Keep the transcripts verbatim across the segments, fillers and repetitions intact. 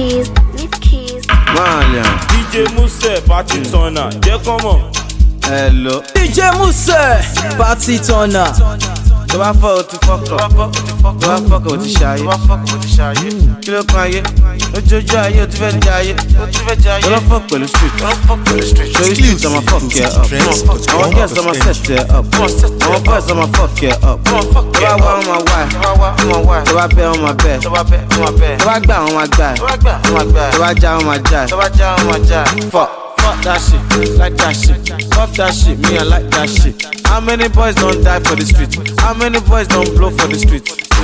keys, leave keys. Malia. D J Muse, party turner, jẹ́ kán mọ̀. Hello. D J Muse, party turner. Tó bá fọ́ o ti fọ́kọ̀, tó bá fọ́kọ̀ o ti ṣayé. Kí ló kan ayé? Ojojú ayé o ti fẹ́ jayé. Tó lọ fọ́ pẹ̀lú street. Torí street ọmọ fuck ẹ up. Àwọn girls ọmọ set ẹ up. Àwọn boys ọmọ fuck ẹ up. Tó bá wá ọmọ wá. Tó bá bẹ́ ọmọ bẹ́. Tó bá gbà ọmọ gbà. Tó bá já ọmọ já. Fuck. Fuck that shit, like that shit. Fuck that shit, me I like that shit. How many boys don't die for the street? How many boys don't blow for the street?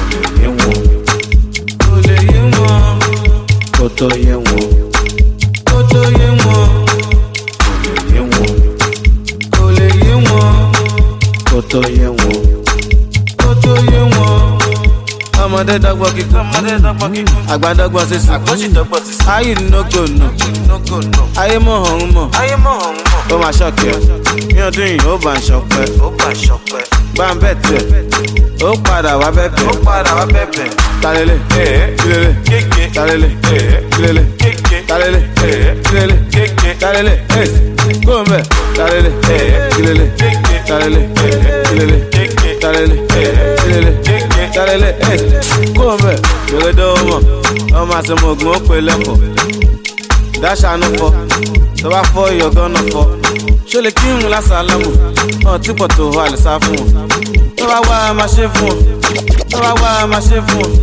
Ole ye mo, koto ye mo, koto ye mo, ole ye mo, ole ye mo, koto ye mo, koto ye mo. Ọmọdé dọ́gbọ́n kíkún, àgbà dọ́gbọ́n sísun. Ayé no go no, ayé mọ̀ ọ̀hún mọ̀, ó máa ṣọ̀kẹ́. Ní ọdún yìí ó bá ń ṣọpẹ́, bá ń bẹ̀ tẹ̀, ó padà wá bẹ̀bẹ̀. Talele, kilele, talele, kilele, talele, kilele, talele, kó ń bẹ̀. Talele, kilele, talele, kilele, talele, kilele, talele, kó ń bẹ̀. Yòlódó mọ̀, ọmọ àtọmọ ògùn ó pè lẹ́kọ̀ọ́. Dáṣà ló fọ́, tó bá fọ́ ìyọ̀gán náà fọ́. Ṣó lè kí n lásàlámù, ọ̀ tí pọ̀ tó wà lè sá fún wọn. Tó bá wá a máa ṣe fún wọn, tó bá wá a máa ṣe fún wọn.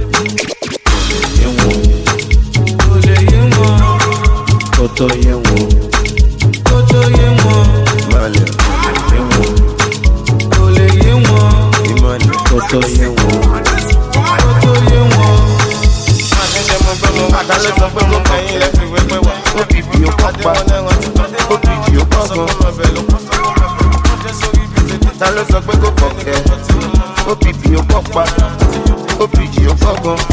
Olè yé wọn, kòtò yé wọn, kòtò yé wọn, ìmọ̀lẹ̀ yé wọn. Olè yé wọn, ìmọ̀lẹ̀ kòtò yé wọn, kòtò yé wọn. Àṣìṣe mo gbé mo wá, àtàlẹ́ sọ pé mo kẹ́yìn lẹ́fì wẹ́pẹ́ wá. Ó bìbì ó pọ̀ pa, ó bìbì ó pọ̀ gan. Ta ló sọ pé kò pọ̀ kẹ́? Ó bìbì ó pọ̀ pa, ó bìbì ó pọ̀ gan.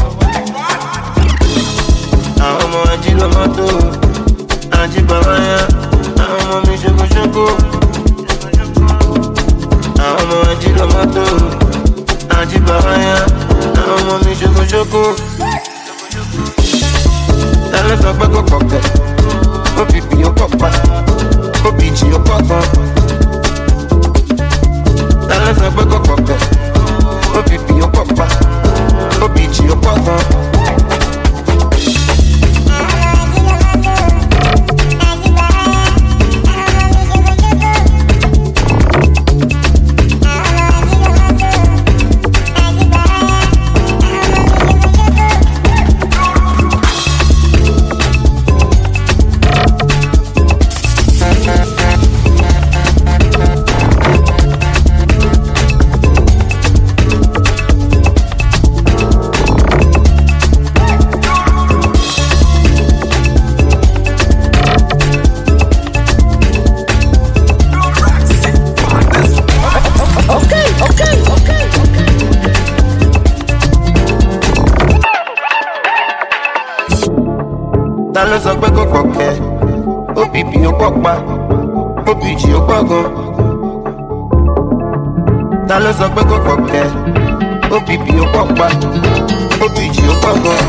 Àwọn ọmọ ají ló mọ́ tó, ají bàbá yá, àwọn ọmọ mi ṣokoṣoko. Àwọn ọmọ ají ló mọ́ tó, ají bàbá yá, àwọn ọmọ mi ṣokoṣoko. Ta ló sọ pé kò pọ̀ kẹ́? Ó bìbì ó pọ̀ pa, ó bìbì ó pọ̀ gan. Ta ló sọ pé kò pọ̀ kẹ́? Ó bìbì ó pọ̀ pa, ó bìbì ó pọ̀ gan. Ta ló sọ pé kò pọ̀ kẹ́? Ó bìbì ó pọ̀ pa, ó bìjì ó pọ̀ gan. Ta ló sọ pé kò pọ̀ kẹ́? Ó bìbì ó pọ̀ pa, ó bìjì ó pọ̀ gan.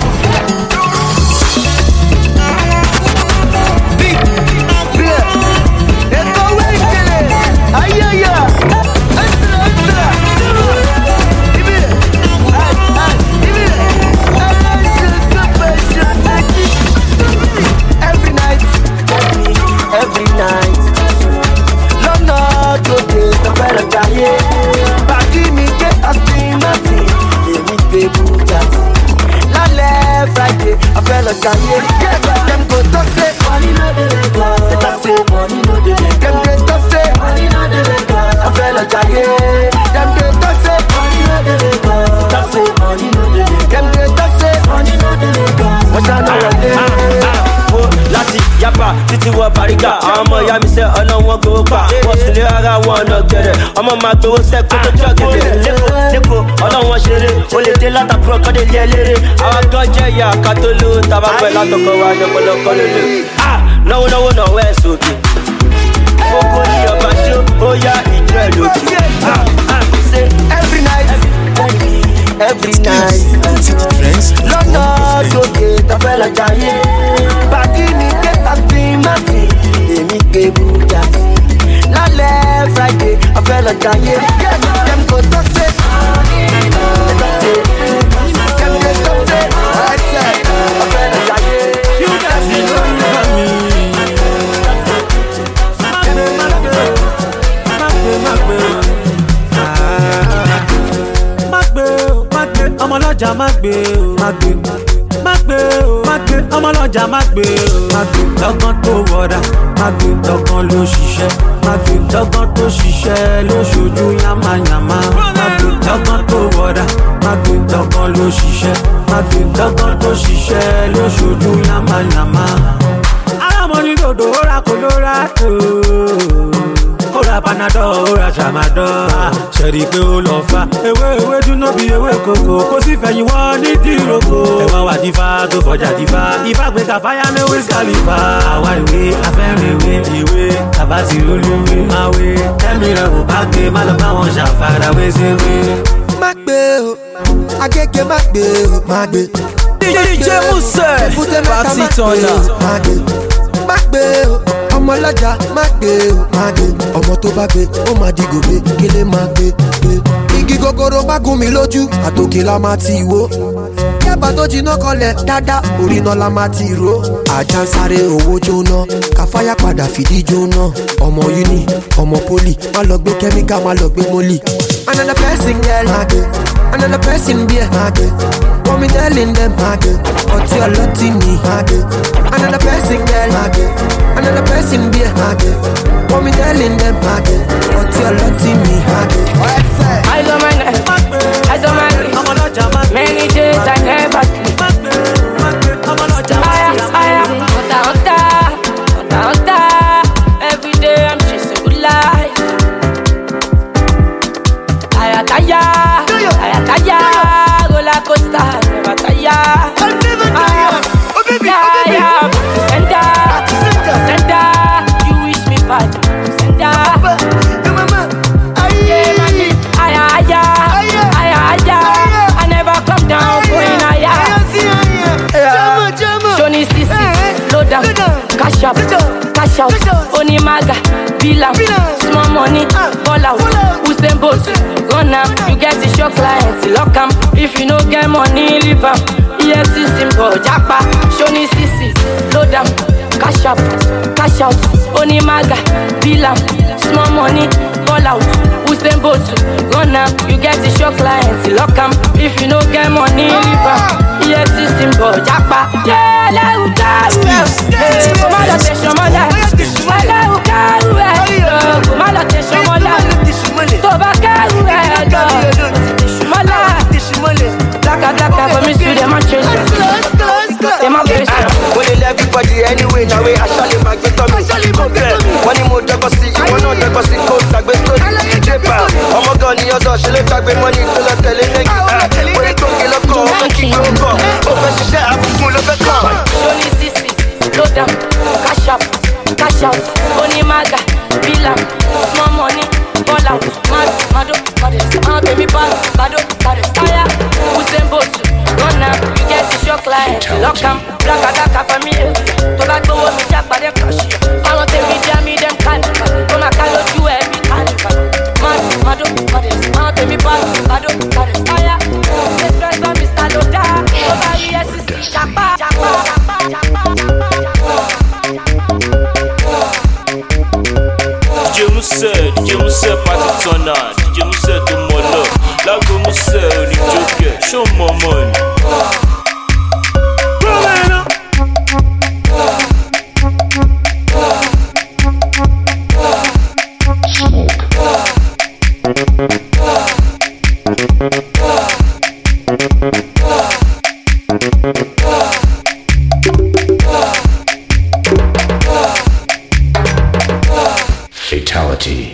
Èkó wéèkè, ayẹyẹ, ẹsẹ̀ ẹsẹ̀, ibi rẹ̀, ibi rẹ̀, ẹlẹ́sẹ̀ tó pèsè ẹ̀kí. Every night, every night. Lọ́nà tó dé tọ́fẹ́rẹ́ jayé. Bàbí mi ké Aston Martin, èmi gbé Bugatti. Lálẹ́ Friday, ọ̀fẹ́ lọ jayé. Dem go talk say money no dey Lagos. They talk say money no dey Lagos. Dem dey talk say money no dey Lagos. Ọ̀fẹ́ lọ jayé. Dem dey talk say money no dey Lagos. They talk say money no dey Lagos. Dem dey talk say money no dey Lagos. Wọ́n ṣáná wọlé. Láti yapa títí wọ Bàrígà, àwọn ọmọ ìyá mi sẹ́ ọ̀nà wọn gbowó pa. Wọ́n sì lé ara wọn ọ̀nà gẹ̀rẹ̀, ọmọ máa gbowó sẹ́ kó tó jọ gẹ̀rẹ̀. Lẹ́kọ̀ọ́ lẹ́kọ̀ọ́ ọlọ́wọ́n ṣeré, ó lè dé látàkùrọ̀ kọ́ dé lé eléré. Àwọn kan jẹ́ ìyá ká tó lò, tàbá fẹ́ látọkọ̀ wa lọ́pọ̀lọpọ̀ ló lò. Náwó náwó náwó ẹ̀ sókè. Gbogbo ní ọba jó, ó yá ìjọ ẹ̀ lókè. Every night, every night. Lọ́nà tó dé tọ́fẹ́ lọ jayé. fẹ́ jayé. Dem go talk say, dem talk say, dem dey talk say, I said, I fẹ́ jayé. You got me, you got me. Magbe, magbe, magbe, magbe. Magbe, magbe, ọmọlọ́jà magbe, magbe. Magbe, magbe, ọmọlọ́jà magbe, magbe. Lọ́gán tó wọ̀dà, magbe. Lọ́gán ló ṣiṣẹ́, magbe. Lọ́gán tó ṣiṣẹ́ ló ṣojú yamayama, magbe. Lọ́gán tó wọ̀dà, magbe. Lọ́gán ló ṣiṣẹ́, magbe. Lọ́gán tó ṣiṣẹ́ ló ṣojú yamayama. Alámọ̀ní dòdò ó ra Colorado, ó ra Panadol, ó ra Tramadol. Ṣẹ̀rí pé ó lọ fa ewé ewé dúná bí ewé kòkó, kó sì fẹ̀yìn wọ́n ní dìrókò. Ẹ̀wọ̀n wà dífá tó fọjà dífá, ifá gbé kàfáyà ní Wiz Khalifa. Àwa ìwé afẹ́rin ìwé ìwé tàbá ti olúwe máa wé. Ẹ̀mí rẹ̀ ò bá gbé má lọ bá wọn ṣàfarawé sí wé. Má gbé o, Agége má gbé o, má gbé. D J Muse, Party Turner. Má gbé, má gbé o, ọmọlọ́jà má gbé o, má gbé. Ọmọ tó bá gbé, ó máa di gòbé, kélé má gbé, gbé. Igi gogoro bá gún mi lójú, àtòkè la máa ti wó. Yàbá tó jiná kọlẹ̀ dáadáa, orí náà la máa ti ró. Àjà ń sáré owó jóná, káfáyà padà fìdí jóná. Ọmọ uni, ọmọ poli, má lọ gbé kẹ́míkà, má lọ gbé mólì. Another person girl, má gbé. Another person beer, má gbé. Wọ́n mi telling them, má gbé. Ọtí ọlọ́tí ni, má gbé. Another person girl, má gbé. Another person beer, má gbé. Wọ́n mi telling them, má gbé. Ọtí ọlọ́tí ni, má gbé. Eyes on my neck, eyes on my wrist. Many days I never sleep. Aya, aya, hunter, hunter, hunter, hunter. Every day I'm chasing good life. Aya, taya, aya, taya, roller coaster, never tire. Aya, aya, sender, sender. You wish me bad, sender. Aya, aya, aya, aya. I never come down, going aya. Johnny Sisi, low down, cash up, cash out. Oni maga, bill small money, ball out. Usain Bolt, run am. You get the show clients, lock am. If you no get money, leave am. E F C symbol, japa. Johnny Sisi, low down, cash up, cash out. Oni maga, bill small money, ball out. Usain Bolt, run am. You get the show clients, lock am. If you no get money, leave am. E F C symbol, japa. Yeah, let you go. Come on, let's show my life. Let you go. Come on, let's show my life. To back out, my life. Black and black, for me, see them and change. Them a face. When they love everybody anyway, now we actually back to me. When you move, just see you want to just see cold like we stood. Oh my God, you also should have been money to the telling. When you don't get a call, I'm king of God. Oh, she said I'm full of a car. Johnny Sisi, low down, cash up, cash out. Oni maga, bill am, small money, ball out. Mad, mado, mado, ah baby bad, mado, mado, fire. Usain Bolt, run am. You get the show client, lock am. Black and black for me. To back go with me, jack by the crush. I want them media, me them carnival. Come and call you every carnival. Mad, mado, mado, ah baby bad, mado, mado, fire. Express on Mister Loda, over here, Sisi, japa, japa, japa, japa, D J Muse, D J Muse Party Turner, D J Muse to Molo, Lago Muse, Oni Joker, show more money. Fatality.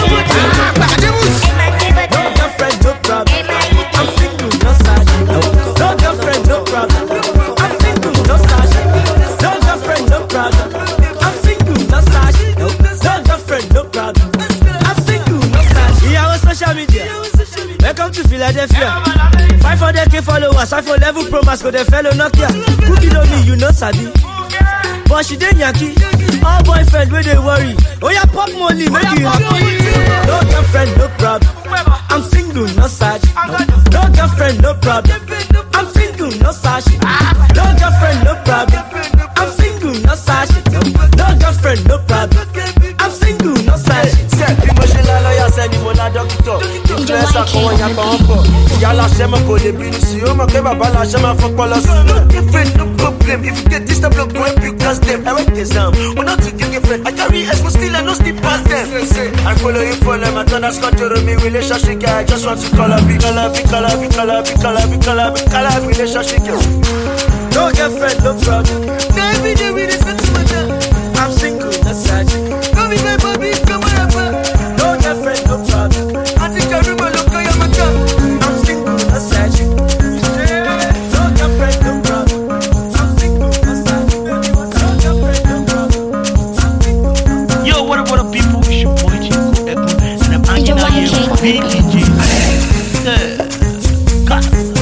girlfriend, no problem. I'm single, no side. No girlfriend, no problem. I'm single, no side. No girlfriend, no problem. I'm single, no side. No girlfriend, no problem. I'm single, no side. Yeah, on social media. Welcome to Philadelphia. five hundred K followers, I for level promise, go the fellow Nokia. Cookie know me, you know Sabi. But she didn't yaki. All boyfriend where they worry. Oh yeah, pop money, make you happy. No girlfriend, no problem. I'm single, no side. No girlfriend, no problem. I'm single, no sashi. No girlfriend, no problem. I'm single, no sashi. No girlfriend, no problem. I'm single, no sashi. Emotional lawyer send me mon doctor. Influencer ko ya pa onko. Ya la shema ko le binu si o mo ke baba la shema fo polo si. No different, no problem. If you get this the block go and cause them. I went exam. We not to get friend. I carry expo still and no still pass them. I follow you for them. I turn as control me relationship. I just want to call up, call up, call up, call up, call up, call up, call up relationship. No girlfriend, no problem. No every day we dey spend together. I'm single, that's sad. Come be my baby, come on up. No girlfriend, no problem. I think I remember look at your mother. I'm single, that's sad. No girlfriend, no problem. I'm single, that's sad. No girlfriend, no problem. I'm single. Yo, what up, what up, people? It's your boy Chico Echo, and I'm hanging out here with Big D J. Yeah, God.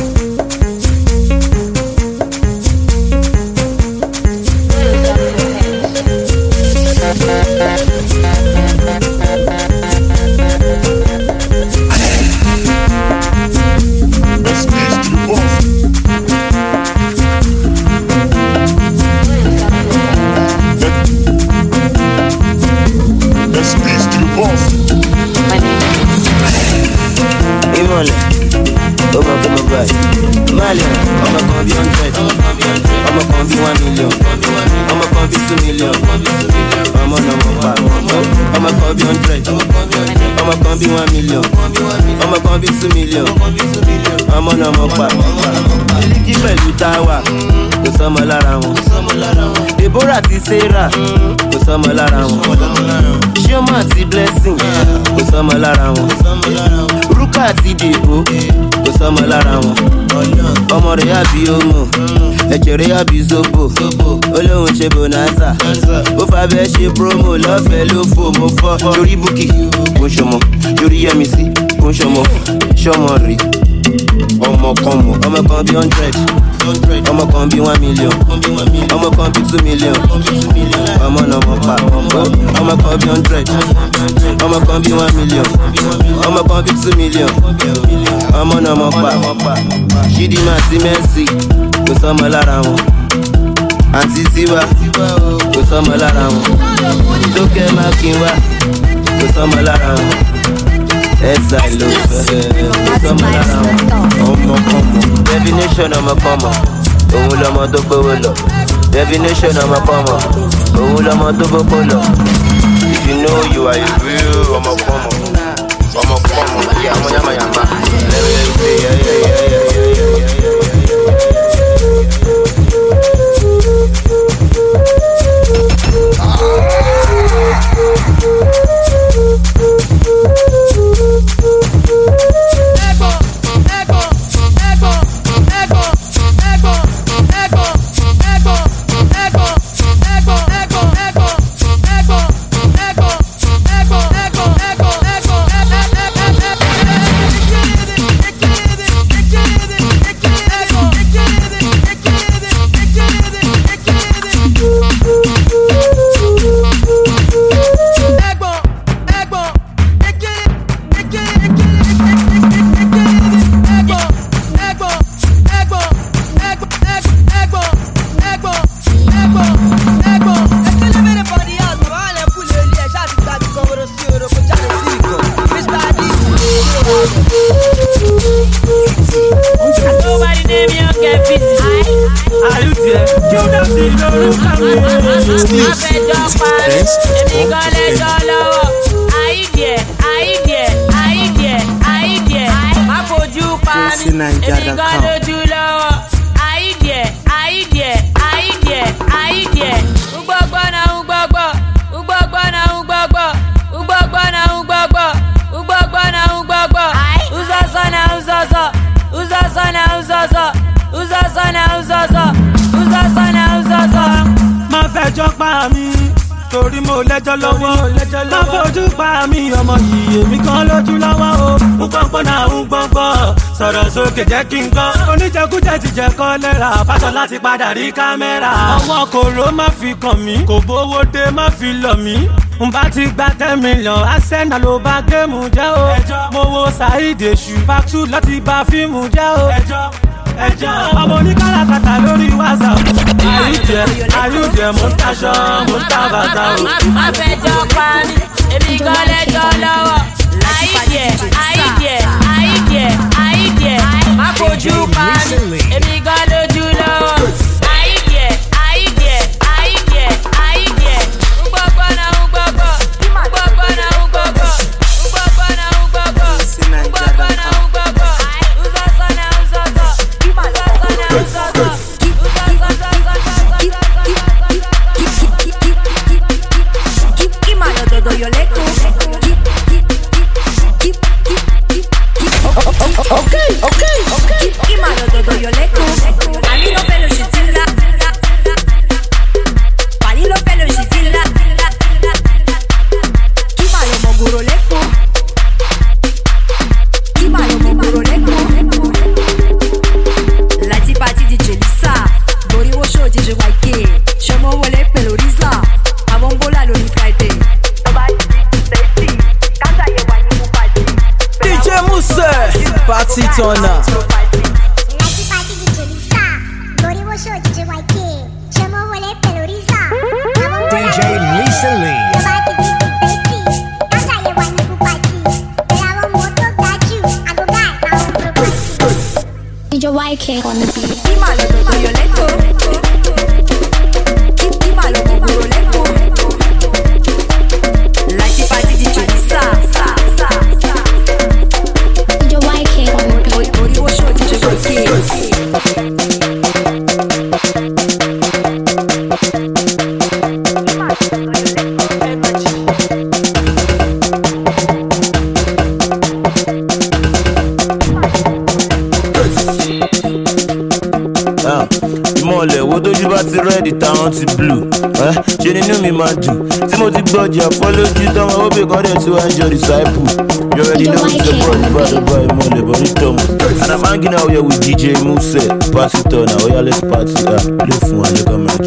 Malian, I'ma come be hundred, I'ma come be one million, I'ma come be two million, I'm on number five, I'ma come be hundred, I'ma come be one million, I'ma come be two million, I'm on number five. Iliki pẹ̀lú Táwà, kò sọ́mọ lára wọn. Deborah àti Sarah, kò sọ́mọ lára wọn. Chioma àti Blessing, kò sọ́mọ lára wọn. Ruka àti Debo, kò sọ́mọ lára wọn. Ọmọ rẹ̀ àbí Omo, ẹ̀jẹ̀ rẹ̀ àbí Zobo, olóhùn ṣe bonanza, ó fa bẹ́ẹ̀ ṣe promo lọ́fẹ̀ẹ́ ló fò mo fọ́. Yorí Bukky, kò ń ṣọmọ, yorí Yẹ́misí, kò ń ṣọmọ, ṣọmọ rè. Ọmọ kan mọ̀, ọmọ kan bí hundred, ọmọ kan bí one million, ọmọ kan bí two million, ọmọ náà mọ̀ pa. Ọmọ kan bí hundred, ọmọ kan bí one million, ọmọ kan bí two million, ọmọ náà mọ̀ pa. Chidinma àti Mercy, kò sọ́mọ lára wọn. Àǹtí Tiwa, kò sọ́mọ lára wọn. Tókẹ́ Mákinwá, kò sọ́mọ lára wọn. Ẹ̀sà ló fẹ́, kò sọ́mọ lára wọn. Ọmọ kan mọ̀, definition ọmọ kan mọ̀, òun lọmọ tó gbówó lọ. Definition ọmọ kan mọ̀, òun lọmọ tó gbówó lọ. If you know you are a real ọmọ kan mọ̀, ọmọ kan mọ̀, kí àwọn yamayama. Ugbogbo na ugbogbo, ugbogbo na ugbogbo, ugbogbo na ugbogbo. torí mo lẹ́jọ́ lọ́wọ́ má fojú pa mí ọmọ yìí èmi kan lójú lọ́wọ́ o ń gbọ́ngbọ́n náà ń gbọ́ngbọ́n sọ̀rọ̀ sókè jẹ́ kí n gbọ́ oníjẹkújẹ ti jẹ kọ́ lẹ́ra fásọ láti padà rí kámẹ́rà ọwọ́ kòró má fi kàn mí kò bówó dé má fi lọ̀ mí n bá ti gba ten million Arsenal ló bá géèmù jẹ́ o mo wo Saheed Èṣù part two láti bá fíìmù jẹ́ o ẹjọ́ ọmọ oníkàràkàtà lórí WhatsApp àyùjẹ àyùjẹ mo ń taṣọ mo ń ta bàtà o. má fẹjọ́ pa mí èmi gan lẹ́jọ́ lọ́wọ́ àyíjẹ àyíjẹ àyíjẹ àyíjẹ má fojú pa mí èmi gan lójú lọ́wọ́ àyíjẹ àyíjẹ àyíjẹ àyíjẹ ń gbọ́gbọ́ náà ń gbọ́gbọ́ ń gbọ́gbọ́ náà ń gbọ́gbọ́ ń gbọ́gbọ́ náà ń gbọ́gbọ́ ń gbọ́gbọ́ náà ń gbọ́gbọ́ ń sọ́sọ́ náà ń sọ́sọ́. Okay, okay, okay. Imalo todo yo le co. A mí no pelo shitilla. Pali lo pelo shitilla. Imalo moguro le co. Imalo moguro le co. La tipati di Jelisa. Dori wo show di J Y K. Shomo wole pelo Rizla. Abongola lo ni Friday. D J Mousse, party turner. D J Lisa Lee. D J Y K on the beat. Imalo todo yo le co. Imalo moguro le co. La tipati di Jelisa. D J Y K on the beat. Dori wo show di J Y K. Ìmọ̀lẹ̀ wo tójú bá ti rẹ́ẹ̀dì táwọn ti blue ṣe nínú mi máa dùn tí mo ti gbọ́jà fọ́ lójú tọ́mọ ó bè kọ́dẹ̀ tí wọ́n ń jọ disciple. You already know it's your boy brother boy Ìmọ̀lẹ̀ body Thomas and I'm hanging out here with D J Mousse party turner oya let's party ah lè fún wa lẹ́kọ̀ọ́ méjì.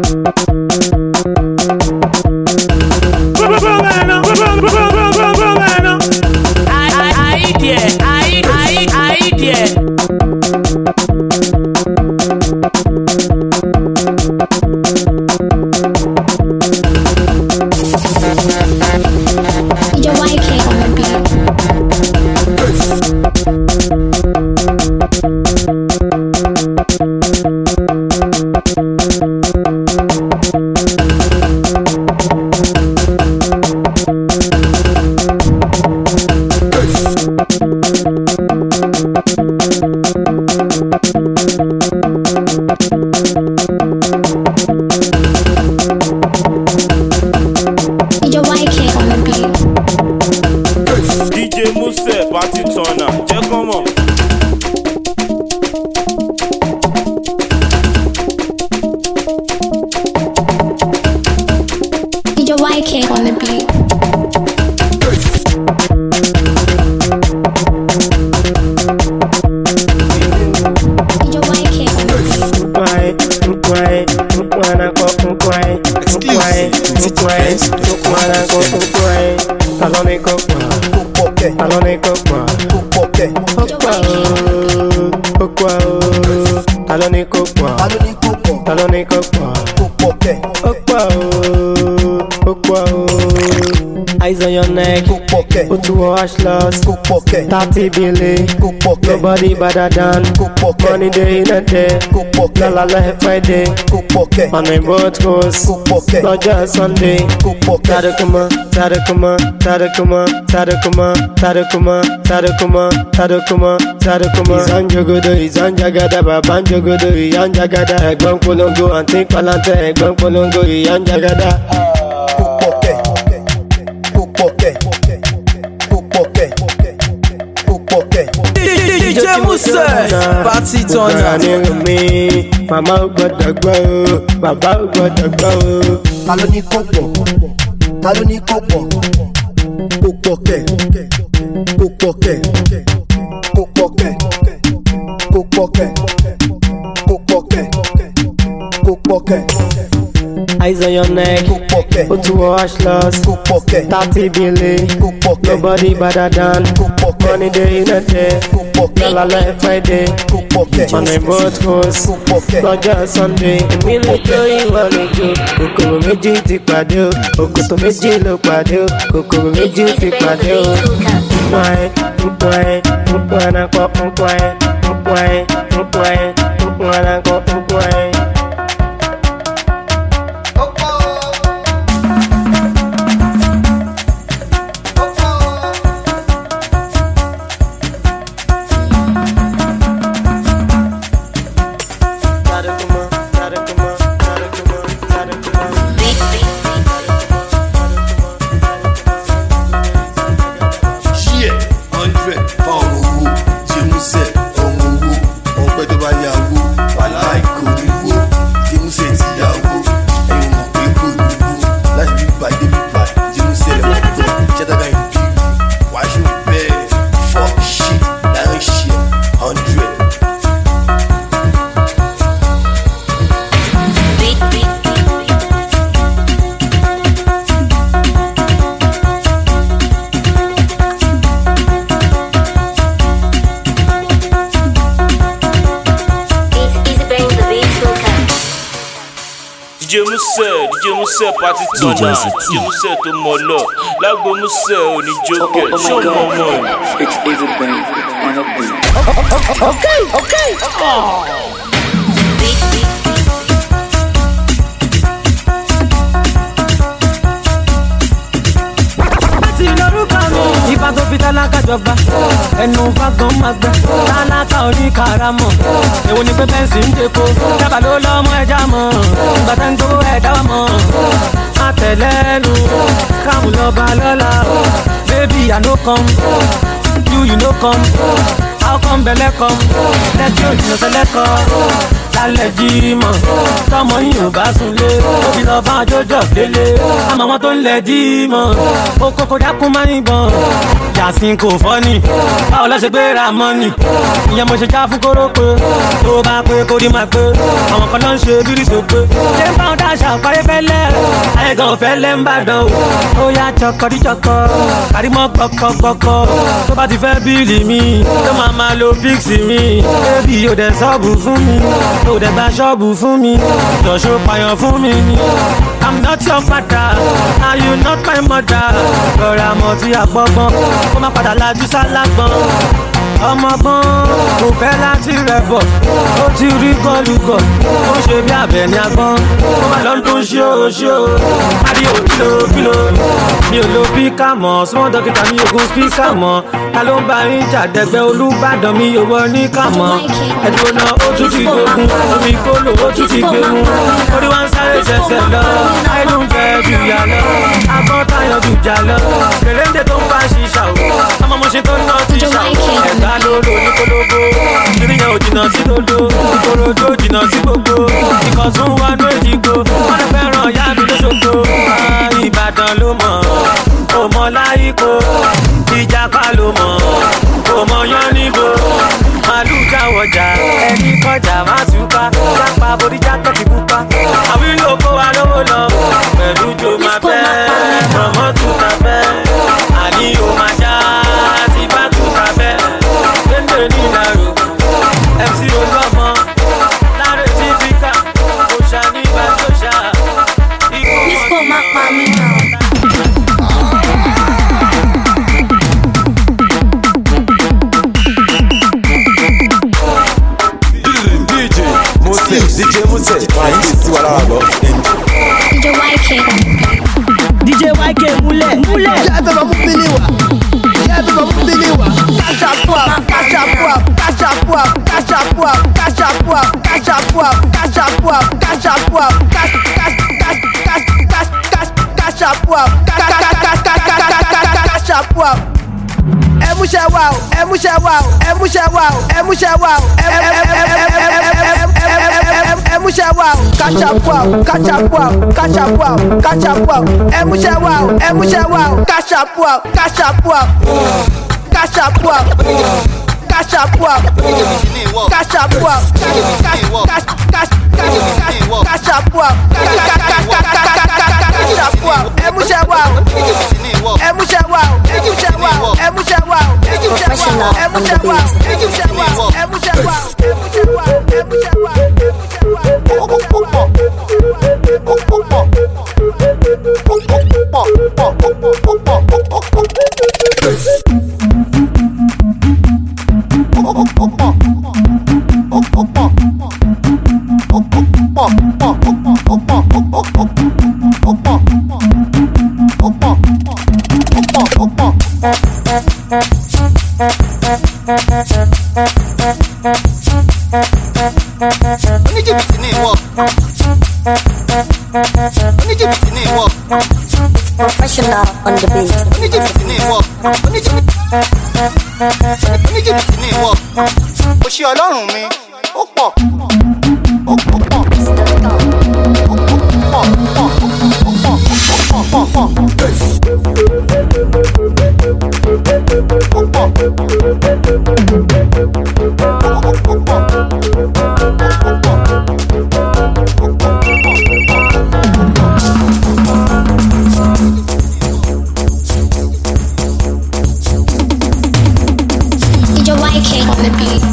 Party turner, jẹ́ kọ́ mọ̀. D J Y K on the beat. D J Y K on the beat. Eyes on your neck, put to wash loss, thirty billion, nobody better than money day in a day, la la la Friday, on my boat goes, not just Sunday, Tadakuma, Tadakuma, Tadakuma, Tadakuma, Tadakuma, Tadakuma, Tadakuma, Tadakuma, Zanjogodo, Zanjagada, Banjogodo, Yanjagada, Egbon Polongo, and think Palante, Egbon Polongo, Yanjagada. D J Mousse, party turner. Mama gbọ́dọ̀ gbọ́ o, bàbá gbọ́dọ̀ gbọ́ o. Ta ló ní kó pọ̀? ta ló ní kó pọ̀ kó pọ̀ kẹ̀ kó pọ̀ kẹ̀ kó pọ̀ kẹ̀ kó pọ̀ kẹ̀ kó pọ̀ kẹ̀ kó pọ̀ kẹ̀. Eyes on your neck, put to wash loss, thirty billion, nobody better than, money day in a day, girl I like Friday, on the boat coast, lọ́jọ́ Sunday, èmi lè jó ìwọ lè jó, kòkòrò méjì ti pàdé o, òkòtò méjì ló pàdé o, kòkòrò méjì ti pàdé o. Nkwae, nkwae, nkwae na nkwa, nkwae, nkwae, nkwae, nkwae na nkwa, nkwae. D J Muse, D J Muse party turner, D J Muse tó mọ̀ lọ, lágbo Muse òní jókè, ṣó mọ̀ mọ̀ ni. It's easy bang on a beat. Okay, okay. Oh. Ìfà tó fi tálákà jọba, ẹnu fagbọn máa gbẹ, tálákà orí karamọ̀. Èwo ni pé bẹ́ǹsì ń dèpo, dábàá ló lọ́mọ ẹja mọ̀, gbàtà ń gbówó ẹ̀dá wà mọ̀. Àtẹ̀lẹ́nu, káàmù lọ́ba lọ́la, baby I no come, you you no come, how come bẹ̀lẹ̀ come, lẹ́tí òjìnà sẹ́lẹ̀kọ́. Lálẹ́ jímọ̀, tọmọ yìí ò bá sunlé, òbí lọ bá jọjọ délé, àmọ́ wọn tó ń lẹ̀ jímọ̀, ó kókó dákún máa ń bọ̀. Yàsín kò fọ́ ni, báwo lọ ṣe gbé ra mọ́nì, ìyẹn mo ṣe já fún kórópè, tó bá pé kó rí máa pé, àwọn kan náà ń ṣe bírí sópé. Ṣé ń bá wọn dáṣà parí fẹ́lẹ́, àyẹ̀gàn ò fẹ́lẹ́ ń bàdàn o, ó yá jọkọ̀rí jọkọ̀, kàrímọ́ gbọ̀kọ̀gbọ̀kọ̀, tó bá ti fẹ́ bíìlì mi, tó máa máa lo píksì mi, bébì ò dẹ̀ sọ́ọ̀bù fún mi. Ó dẹ̀ gba ṣọ́ọ̀bù fún mi, jọ̀ṣọ́ payàn fún mi ni. I'm not your father, are you not my mother? Lọ́ra mọ̀ tí a gbọ́gbọ́n, kó má padà lajú sálágbọ́n. Ọmọgbọ́n kò fẹ́ láti rẹ̀ bọ̀, ó ti rí gọ́lùgọ̀, ó ṣe bí abẹ ní agbọ́n. Ó máa lọ tó ṣí o ṣí o, àbí o kílò kílò. Mi ò lo píkà mọ̀, small dókítà mi ogun spíkà mọ̀. Ta ló ń bá yín jàdẹ́gbẹ́ Olúbàdàn mi ò wọ ní kàmọ́. Ẹ̀dùn náà ó tún ti gbógun, omi kóló ó tún ti gbému. Orí wa ń sáré ṣẹ̀ṣẹ̀ lọ, àìlú ń jẹ́ jù yà lọ. Agbọ́n tayọ̀ jù jà lọ, kèrèǹdè tó ń bá ṣiṣà o. Ọmọ mo ṣe tó ń ná ti ṣà o. Ẹ̀dá lólo ní kólóbó, ìrìyàn ò jìnnà sí dodo. Ìkòròdú ò jìnnà sí gbogbo. Ìkọ̀tún wà ní èjìgbò, wọ́n lè fẹ́ràn ìyá mi lóṣogbo. Ìbàdàn ló mọ̀, kò mọ̀ láyípo. Ìjàpá ló mọ̀, kò mọ̀ yán níbo. Màlúù jáwọ̀jà, ẹni kọjá má túká. Jápa borí jákẹ́tì pupa. Àwílò kó wa lówó lọ, pẹ̀lú jo máa fẹ́. Mọ̀mọ́ tún ta fẹ́, àní o máa já. Tí bá tún ta fẹ́, lédè ní ìlàrú. M C Olúọmọ, láre tí bíkà, kò ṣá nígbà tó ṣá. Disco máa pa mí náà. D J Muse, wàá yí sí wa lára lọ. D J Y K. D J Y K múlẹ̀ múlẹ̀. Ìyá ẹ̀fẹ̀ bá mú bílí wá. Ìyá ẹ̀fẹ̀ bá mú bílí wá. Káṣá púà, káṣá púà, káṣá púà, káṣá púà, káṣá púà, káṣá púà, káṣá púà, káṣá púà, káṣá púà, káṣá púà. Ẹ mú múṣẹ́ wá o ẹ múṣẹ́ wá o ẹ múṣẹ́ wá o ẹ múṣẹ́ wá o ẹ múṣẹ́ wá o káṣàpọ̀ o káṣàpọ̀ o káṣàpọ̀ o káṣàpọ̀ o ẹ múṣẹ́ wá o ẹ múṣẹ́ wá o káṣàpọ̀ o káṣàpọ̀ o káṣàpọ̀ o. Cash up, cash up, cash up, cash up, cash up, cash up. Emusha wow, emusha wow, emusha wow, emusha wow, professional, emusha wow, emusha wow, emusha wow, emusha wow, Professional on the beat. Oṣé Ọlọ́run mi, ó pọ̀, ó pọ̀, ó pọ̀, D J Y K on the beat.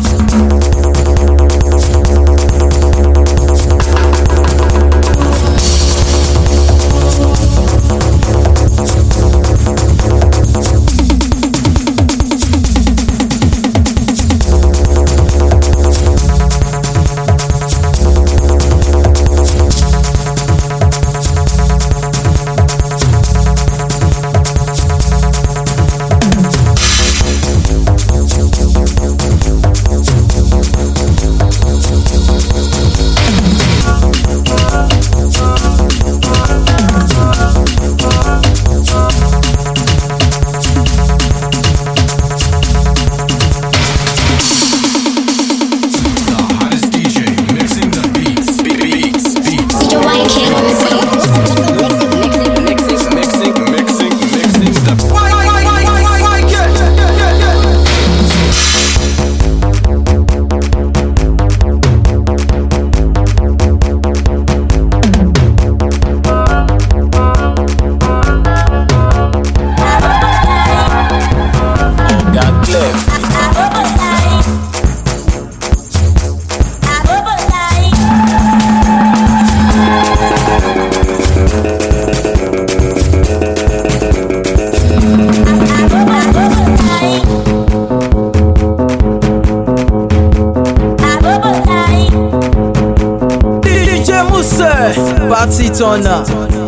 Party turner.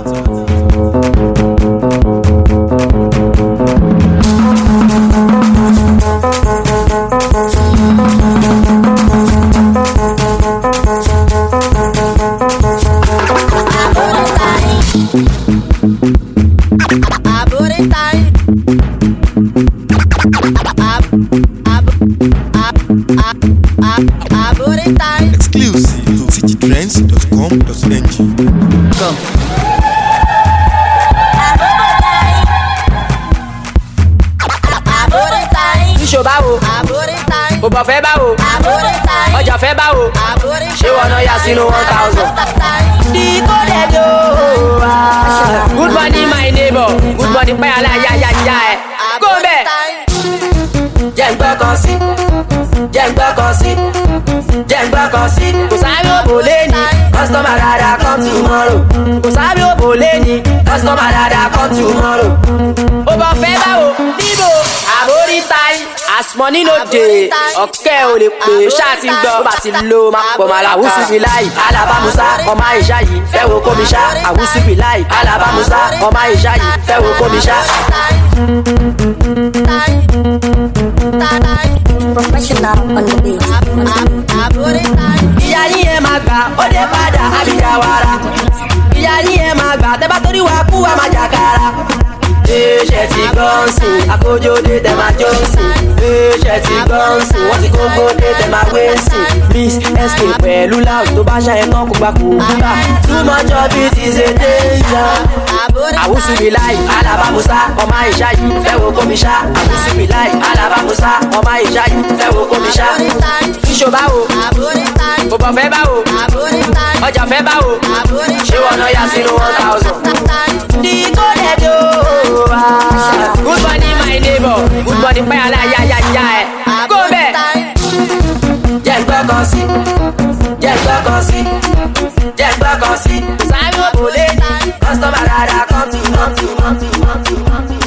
Exclusive to city trends dot com dot n g. Come. Níṣó báwo? Bó bọ̀ fẹ́ báwo? Ọjà fẹ́ báwo? Ṣé wọn náà yà sínú one thousand? Decoded o. Good morning my neighbor. Good morning pẹ́ aláyáyáyá ẹ̀. Go bẹ̀. Jẹ́ ń gbọ́ kan sí. Jẹ́ ń gbọ́ kan sí. Jẹ́ ń gbọ́ kan sí. Kò sáré òbò lẹ́ni. Customer dada come tomorrow. Kò sáré òbò lẹ́ni. Customer dada come tomorrow. Bó bọ̀ fẹ́ báwo? Níbo? Àbórí táyì. As money no dey, ọ̀kẹ́ ò lè pè é ṣáà ti gbọ́. Tó bá ti lo máa pọ̀ máa la àwùsù bí láì. Alábàmúsá ọmọ àìṣá yìí fẹ́ wo kó mi ṣá. Àwùsù bí láì. Alábàmúsá ọmọ àìṣá yìí fẹ́ wo kó mi ṣá. Professional on the beat. Ìyá yín ẹ máa gbà, ó dé padà, àbíyá wàrà. Ìyá yín ẹ máa gbà, tẹ́ bá torí wa kú wa máa jàkàrà. ṣe ti gọ́ǹsì àkójóde tẹ̀ máa jọ́ǹsì ṣe ti gọ́ǹsì wọ́n ti kókóde tẹ̀ máa wéǹsì miss sk pẹ̀lú loud tó bá ṣàyẹn tán kó gbà kó gbà too much of it is a danger. àwùsù mi láì alábàmúsá ọmọ àìṣá yìí fẹ́ wo kó mi ṣá àwùsù mi láì alábàmúsá ọmọ àìṣá yìí fẹ́ wo kó mi ṣá. fíṣọ báwo bòbọ̀ fẹ́ báwo ọjà fẹ́ báwo ṣé wọn náà yá sínú one thousand. Decoded oh ah. Good morning my neighbor. Good morning pẹ́ ala ya ya ya ẹ̀. Go bẹ̀. Jẹ́ gbọ́kàn sí. Jẹ́ gbọ́kàn sí. Jẹ́ gbọ́kàn sí. Simon Bole. Customer dada come to come to come to come to come to.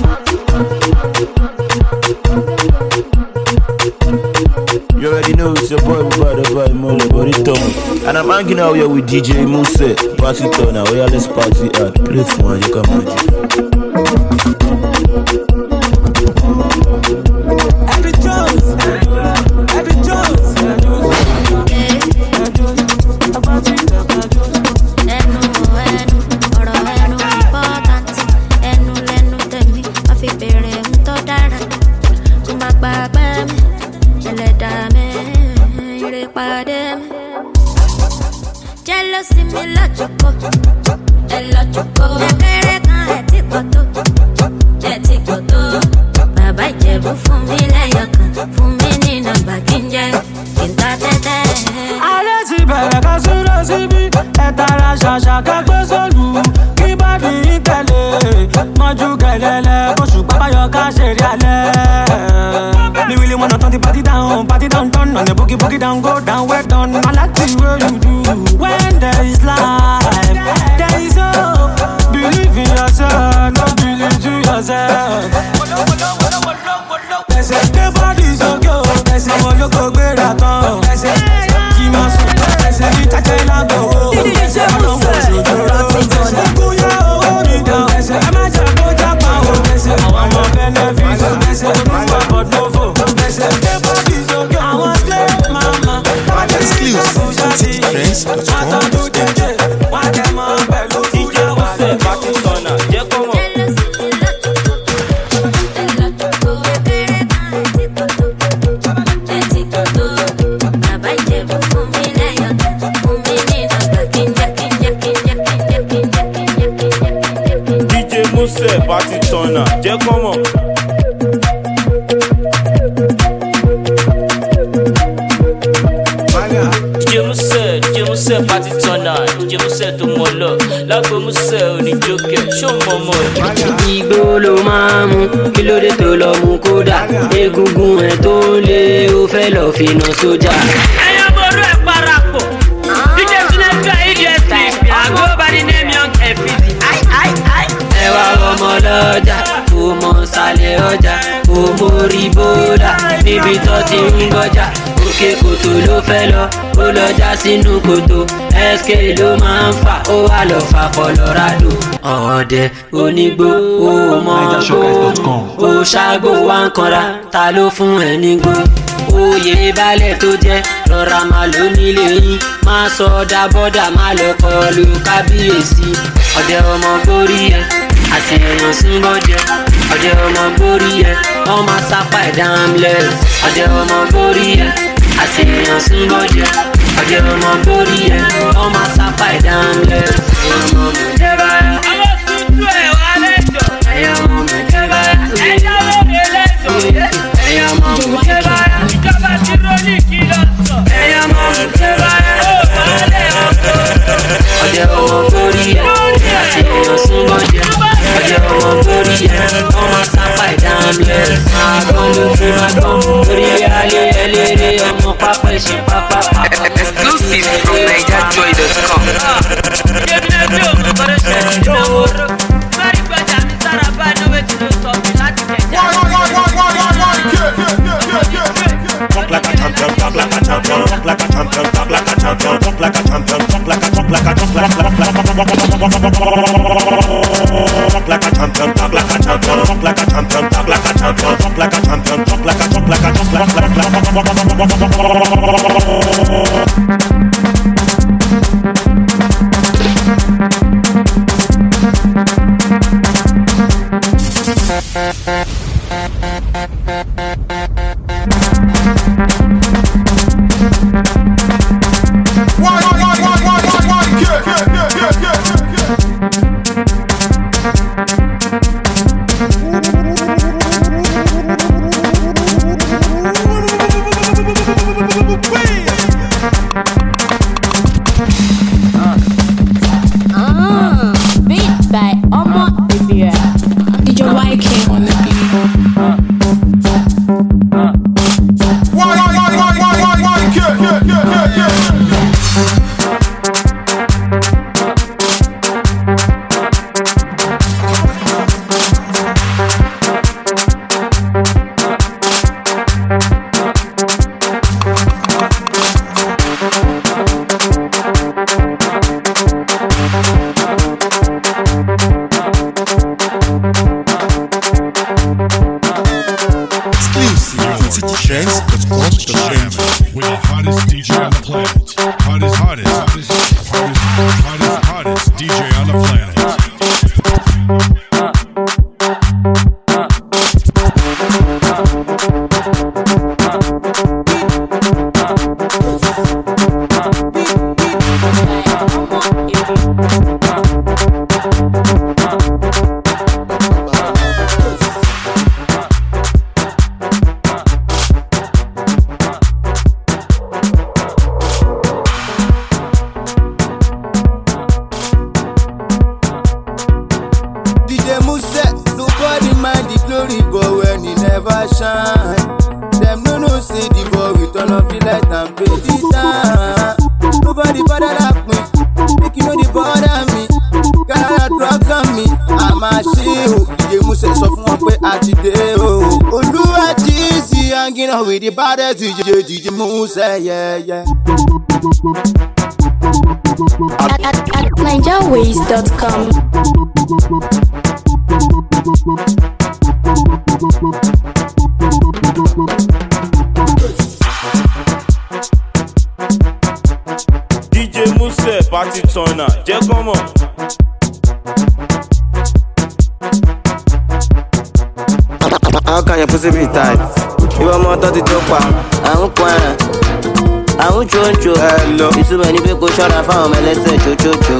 You already know it's your boy Bada Boy Mole, Body Thomas. And I'm hanging out here with D J Muse, Party Turner. Oh yeah, let's party hard. Play for one, you come on. Happy Jones, Happy Jones. Jealousy me logico, illogico. Kékeré kan ẹ̀ tí kò tó, ẹ̀ tí kò tó. Bàbá Ìjẹ̀bú fún mi lẹ́yọ̀kan, fún mi ní nọ́mbà kí n jẹ́ kí n ta tẹ́tẹ́. Alẹ́ ti bẹ̀rẹ̀ ká súré síbí, ẹ tara ṣàṣà kẹ́gbẹ́ sólù. Kí bàbí yín tẹ̀lé, mọ́jú kẹ̀lẹ́lẹ́, kóṣù pápáyọ̀ ká ṣeré alẹ́. Me really wanna turn the party down, party down, turn on the boogie, boogie down, go down, well done. I like the way you do. When there is life, there is hope. Believe in yourself, no believe to yourself. They say the body's okay, they say mo lo ko gbera tan. They say kí ma sùn, they say bí tàjẹ́ lágbo. They say mo lo ṣòjòrò, they say kúyà owó mi dán. They say ẹ má jẹ́ kó jápa o. They say àwọn ọmọ benefit, they say olúwa but no fo. They say the body's okay, àwọn slave mama. Exclusive to friends dot com dot n g. Party turner, jẹ́ kọ́ mọ̀. D J Muse, D J Muse party turner, D J Muse tó mọ̀ lọ. Lágbo Muse oníjókè, ṣó mọ̀ mọ̀ ẹ̀. Igbó ló máa mú, kí ló dé tó lọ mú kódà. Egungun ẹ̀ tó lé, ó fẹ́ lọ fi nà sójà. Ẹyọ bọ̀rọ̀ ẹ̀ parapọ̀. D J Sinefia idiot àgọ́ bá ní name young ẹ̀fìdì. Ẹ wá ọmọ lọ́jà, kò mọ̀ sálẹ̀ ọjà, kò mórí bódà, níbi tó ti ń gbọ́jà. Òkè kòtò ló fẹ́ lọ, ó lọ já sínú kòtò. S K ló máa ń fà, ó wà lọ fà Colorado. Ọ̀ọ́dẹ onígbó, ó mọ̀ gbó, ó ṣàgbó wá ń kanra, ta ló fún ẹ nígbó? Oyè balẹ̀ tó jẹ́, rọra máa ló nílé yín, má sọ dábọ́dà, má lọ kọlu kábíyèsí. Ọ̀dẹ ọmọ gbórí ẹ, àṣeyàn súnmọ́ jẹ. Ọ̀dẹ ọmọ gbórí ẹ, wọ́n máa sápá ẹ̀ dámlẹ̀. Ọ̀dẹ ọmọ gbórí ẹ, àṣeyàn súnmọ́ jẹ. Ọ̀dẹ ọmọ gbórí ẹ, wọ́n máa sápá ẹ̀ dámlẹ̀. Ọmọ mi jẹ́ báyà. Àwọn tuntun ẹ̀ wá lẹ́jọ́. Ẹyọ ọmọ mi jẹ́ báyà. Ẹjọ́ ló dé lẹ́jọ́. Ẹyọ ọmọ mi jẹ́ báyà. Ìjọba ti rólì kí lọ sọ. Ẹyọ ọmọ mi jẹ́ báyà. Ó máa lẹ̀ ọkọ̀. Ọ̀dẹ ọmọ gbórí ẹ, àṣeyàn súnmọ́ jẹ. Ọ̀dẹ ọmọ gbórí ẹ, wọ́n máa sápá ẹ̀ dámlẹ̀. Àgbọn ló fi máa gbọ́n, orí alẹ́ ẹlẹ́rẹ́ ọmọ pápá ẹ̀ṣẹ̀ pápá pápá. Exclusive from Niger Joy dot com. Talk like a champion, talk like a champion, talk like a champion, talk like a champion, talk like a champion, talk like a talk like a talk like a talk like a champion, talk like a champion, talk like a champion, talk like a champion, talk like a champion, talk like a talk like a talk like a city trends dot com dot n g. With the hottest D J on the planet. Hottest, hottest, hottest, hottest, hottest, hottest D J on the planet. With the baddest D J, D J Mousse, yeah, yeah. At, at, at Niger Ways dot com. D J Mousse, party turner, jẹ́ kọ́mọ̀. How can your pussy be tight? You want more thirty to pa? I'm crying. I'm choncho. Hello. It's too many people shut up for me. Let's say cho cho cho.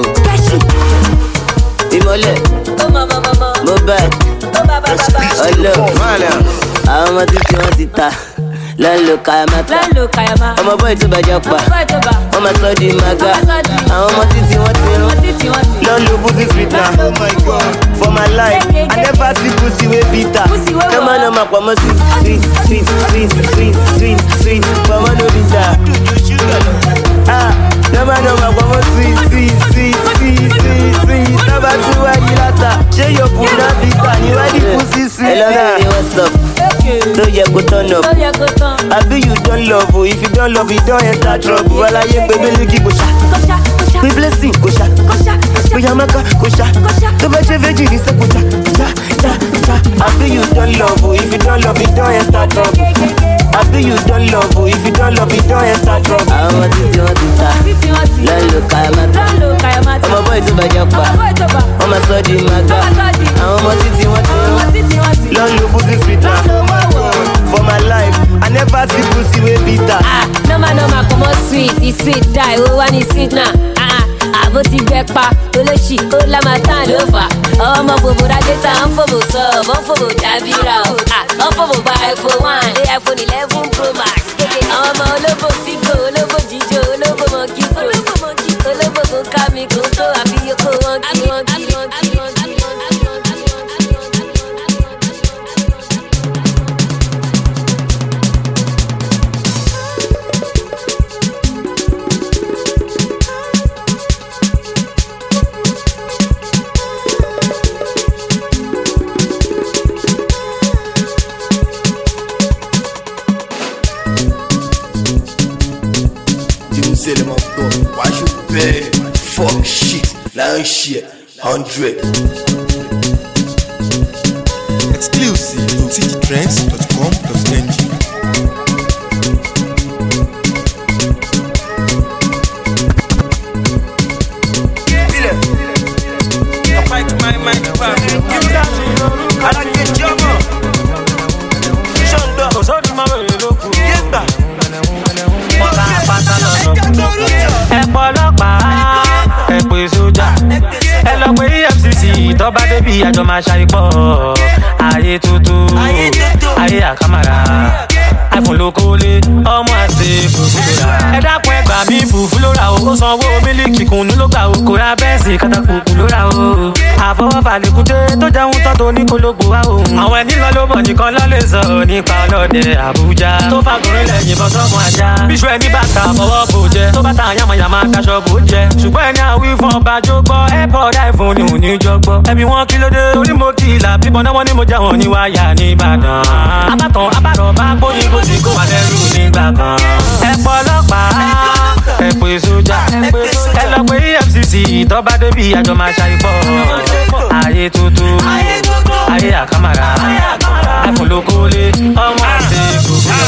Imole. Mobile. Hello. Malian. I'm a titi one tita. Lalo kayamata. Lalo kayama. I'm a boy to bajapa. I'm a study maga. I'm a titi one titi. Lalo pussy sweet now. Oh my god. For my life, I never see pussy way bitter. No man no ma kwa mo sweet, sweet, sweet, sweet, sweet, sweet. For my no bitter. Ah, no man no ma kwa mo sweet, sweet, sweet, sweet, sweet, sweet. Never see why you lata. Share your food and bitter. You are the pussy sweet. Hello, baby, what's up? Don't you go turn up? I be you don't love. If you don't love, you don't enter trouble. Well, I ain't baby, look go sha. We blessing, go sha. We yamaka, go sha. The better veggie is a go sha, sha, sha, sha. I be you don't love. If you don't love, you don't enter trouble. I be you don't love. If you don't love, you don't enter trouble. I want to see what it's at. Lalo kayamata. I'm a boy to bajapa. I'm a study maga. I'm a titi wati. Lalo pussy sweet now. For my life, I never see pussy way bitter. Ah, no man, no man, come on sweet, it's sweet die. Oh, one is sweet now. Ah, ah, but the back pa, Oloshi, Ola Matan, Lofa. Oh, my fobo Rajeta, I'm fobo sub, I'm fobo Tabira. Ah, I'm fobo by iPhone one, the iPhone eleven Pro Max. Oh, my Lobo Fico, Lobo Jijo, Lobo Monkey, Lobo Monkey, Lobo Kami, Koto, Abiyoko, Wonky, Wonky, Wonky, Wonky. Why you pay? Fuck shit, nine shit, hundred. Exclusive to city trends dot com dot n g. Tọ́ba débi àjọ máa ṣàyípọ̀ ayé tuntun ayé àkàmàrà iPhone ló kólé ọmọ àti fùfú lóra. Ẹ dákun ẹ gbà mí fùfú lóra o. Ó sanwó mílíkì kùnú ló gbà o. Kò ra bẹ́ẹ̀sì kàtàkùkù lóra o. Àfọwọ́fà lèkúté tó jẹun tán tó ní kólógbò wá o. Àwọn ẹni lọ ló bọ̀ nìkan lọ lè sọ nípa ọlọ́dẹ Àbújá. Tó fagùnrin lẹ́yìn bọ́ sọ́mọ ajá. Bíṣu ẹni bàtà fọwọ́ bò jẹ. Tó bàtà yàmàyàmà daṣọ bò jẹ. Ṣùgbọ́n ẹni àwí fún ọba jó gbọ́. Airpod iPhone ni ò ní jọ gbọ́. Ẹbí wọn kí ló dé torí mo kì í là bíbọn náà wọ́n ní mo jẹ́ wọn ní wáyà ní Ìbàdàn. Abátàn abátàn bá gbóyin kó ti kó wà lẹ́rù nígbà kan. Ẹ pọ̀ ọlọ́pàá, ẹ pè sójà, ẹ lọ pé E F C C tọ́ba débi àjọ máa ṣàyípọ̀. Ayé tuntun, ayé àkàmàrà, iPhone ló kólé, ọmọ àti fùfú.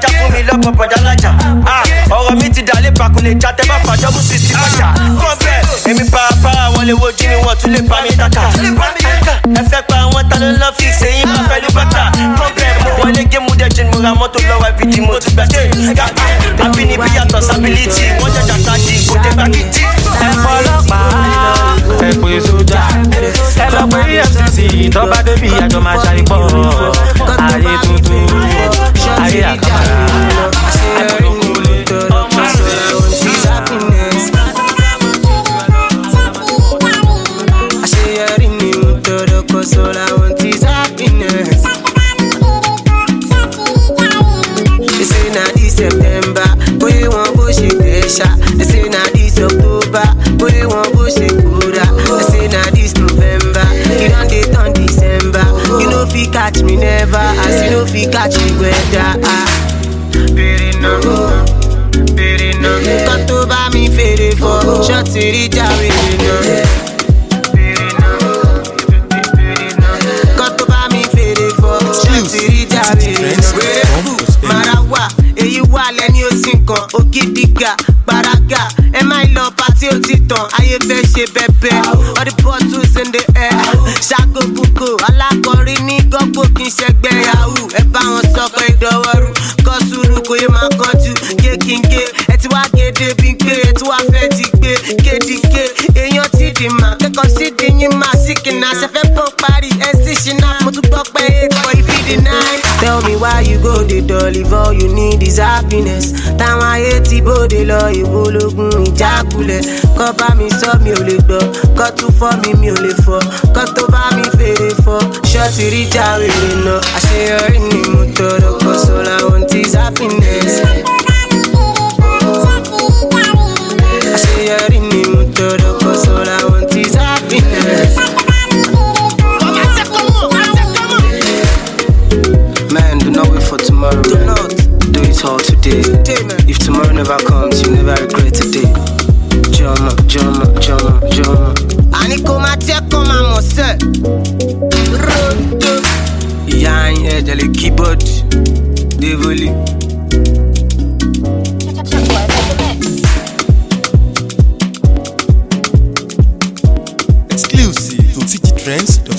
ajá fún mi lọ́pọ̀ bọ̀dá lájà. Ọ̀rọ̀ mi ti dàlé pàkúlẹ̀ já tẹ́ bá fàjọ́ mú sí sí májà. Kọ́ bẹ́ẹ̀ èmi parapara wọn lè wojú mi wọ́n tún lè pa mi dákà. Ẹ fẹ́ pa àwọn ta ló lọ́ fi ṣèyí bá pẹ̀lú bàtà. Kọ́ bẹ́ẹ̀ mo wọlé gé mu dẹ́jìn mo ra mọ́tò lọ́wọ́ ibi tí mo ti gbà dé. Àbínibí yàtọ̀ sábìlìtì wọ́n jẹ́ jàkà di kò dé gbàgìdì. Ẹ fọlọ́pàá ẹ pè sójà ẹ lọ pé E F C C tọ́ba débi àjọ máa ṣàyípọ̀ ayé tuntun ayé àkàmàrà ẹ fọlọ́kùnrin ọmọ àṣẹ àṣeyọrí ni mo tọrọ kọ sọ́la wọn ti happiness. They say na this September bóyá wọn bó ṣe gbẹ̀ṣà. They say na this October bóyá wọn bó ṣe kúra. They say na this November you don dey turn December. You no fit catch me never as you no fit catch me weather. Bèrè náà bèrè náà nǹkan tó bá mi fèrè fọ ṣọ́ọ̀tì rí jáwé náà. Bèrè náà bèrè náà nǹkan tó bá mi fèrè fọ ṣọ́ọ̀tì rí jáwé náà. Wèrè kù mara wà èyí wà lẹ́ni òsì kan ògidìgà gbàràgà ẹ má lọ pàtí ó ti tàn ayé fẹ́ ṣe bẹ́bẹ́. All the bottles in the air ṣàgó bùkù alákọ̀ọ́rí ní gọ́gbó kì í ṣẹgbẹ́ yahoo. Ẹ bá wọn sọkọ ìdọ̀wọ́rù kọ́ sùúrù kò yẹ máa kánjú kékìké ẹ ti wá gédé bí gbé ẹ ti wá fẹ́ ti gbé kédìké èèyàn ti dì mà kẹ́kọ̀ọ́ sí di yín máa sí kìnnà ṣẹfẹ́ pọ́n parí ẹ sì ṣìnà mo tún gbọ́ pé eight for ìfìdí nine. Tell me why you go dey dull if all you need is happiness. Táwọn ayé ti bóde lọ ìwológun ìjákulẹ̀ kọ́ bá mi sọ mi ò lè gbọ́ kọ́ tún fọ́ mi mi ò lè fọ́ kọ́ tó bá mi fèrè fọ́ ṣọ́ọ̀tì rí jáwé náà àṣeyọrí ni mo tọrọ kọ́ sọ́la wọn ti happiness. Àṣeyọrí ni mo tọrọ kọ́ sọ́la wọn ti happiness. Man, do not wait for tomorrow. Do not do it all today. If tomorrow never comes, you never regret today. Jumma, jumma, jumma, jumma. Ani kò máa tẹ́ kọ́ máa mọ̀ sẹ́. Rodo. Ìyá yín ẹ̀jẹ̀ lè keyboard. Devoli. Exclusive to T G Trends.